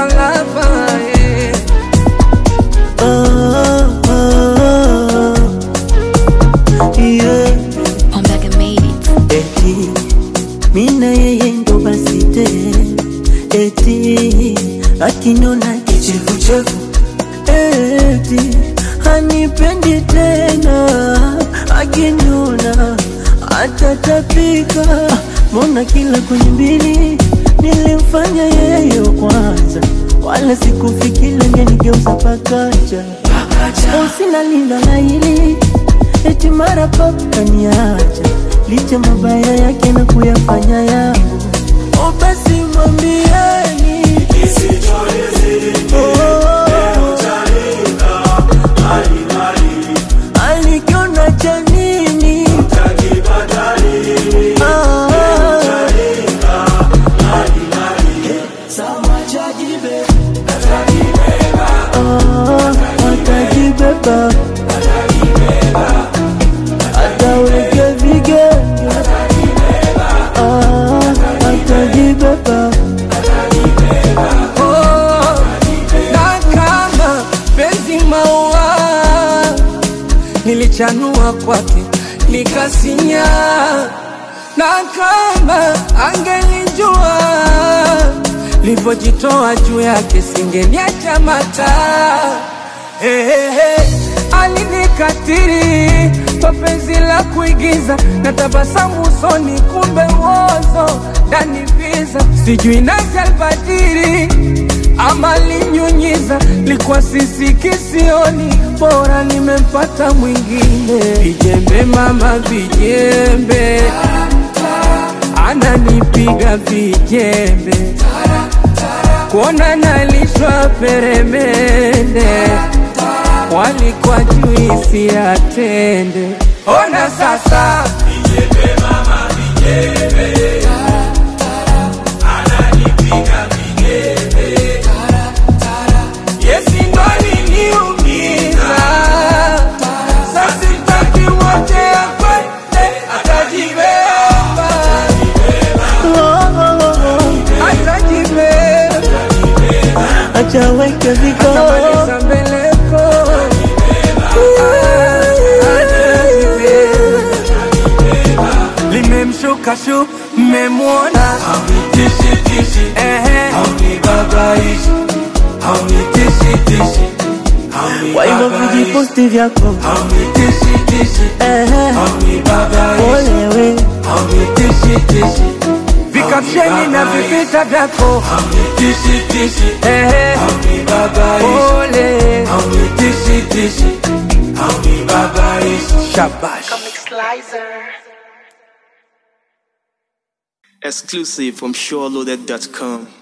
kalava, yeah. I'm back and made it. Eti mina yeye ndo basi tena, eti akinona kichefuchefu, eti hanipendi tena, akinona atatapika. Mbona kila kwenye mbili nilimfanya yeye kwanza, wala sikufikiri angenigeuza pakacha. Sina linda la hili, eti mara pop kaniacha, licha mabaya yake na kuyafanya yangu. O basi mwambieni alikiona cha nini, atajibeba, ataweke vigenge, atajibeba. na kama penzi maua nilichanua kwake nikasinya, na kama angelijua livojitoa juu yake singeniacha mata. Alinikatiri kwa penzi la kuigiza, na tabasamu usoni kumbe uozo ndani visa. Sijui nasi albadiri ama linyunyiza, likuwa sisi kisioni, bora nimempata mwingine. Vijembe mama vijembe, ananipiga vijembe, kuona nalishwa peremende, walikuwa juisi ya tende. Ona sasa vijembe mama vijembe, ananipiga vijembe, yesi ndo aliniumiza. Sasa sitaki wote akwende, atajibeba, atajibeba, Achaweke atamaliza mbeleko, limemshuka shu mmemwona, haunitishi tishi, haunibabaishi, haunitishi tishi, kwa hivyo vijiposti vyako, haunitishi tishi, haunibabaishi, olewe, haunitishi tishi, vikapsheni na vivita vyako, haunitishi tishi, haunibabaishi, ole, haunitishi tishi, haunibabaishi. Shabash. Exclusive from SureLoaded.com.